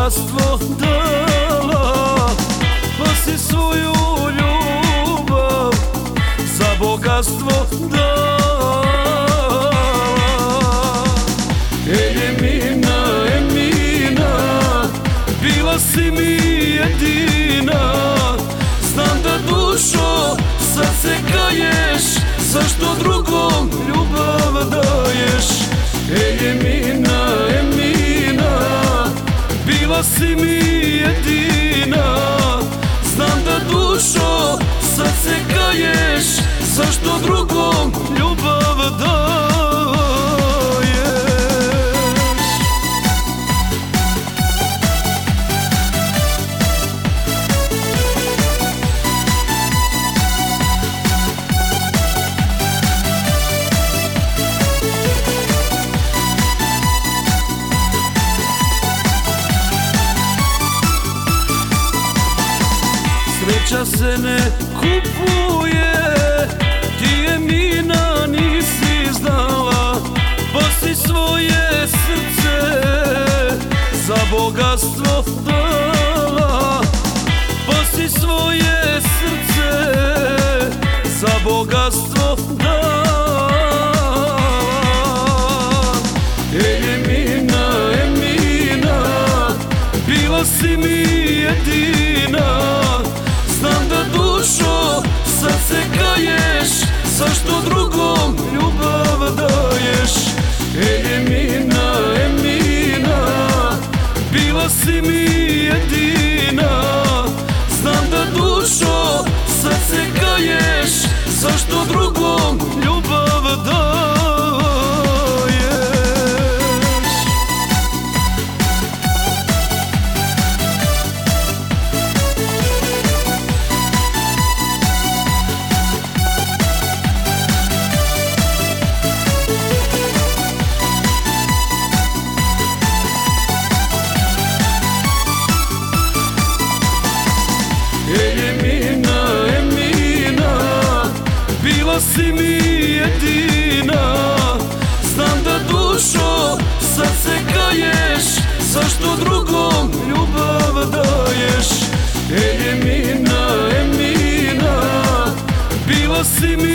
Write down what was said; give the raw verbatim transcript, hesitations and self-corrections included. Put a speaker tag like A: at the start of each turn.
A: bogatstvo dala, pa si svoju ljubav za bogatstvo dala. Ej Emina, Emina, bila si mi jedina. Znam da dušo sad se kaješ, zašto drugom ljubav daješ. Ej Emina, Emina, bila si mi jedina. Znam da dušo sad se kaješ, zašto drugom ljubav daješ. Sreća se ne kupuje, ti Emina nisi znala, pa si svoje srce za bogatstvo dala, pa si svoje srce za bogatstvo dala. Ej Emina, Emina, bila si mi jedina. Znam da dušo sad se kaješ, zašto drugom ljubav daješ. Ej Emina, Emina, bila si mi jedina. Znam da dušo sad se kaješ, zašto drugom ljubav daješ. Bila si mi jedina. Znam da dušo sad se kaješ, zašto drugom ljubav daješ. Ej Emina, Emina, bila si mi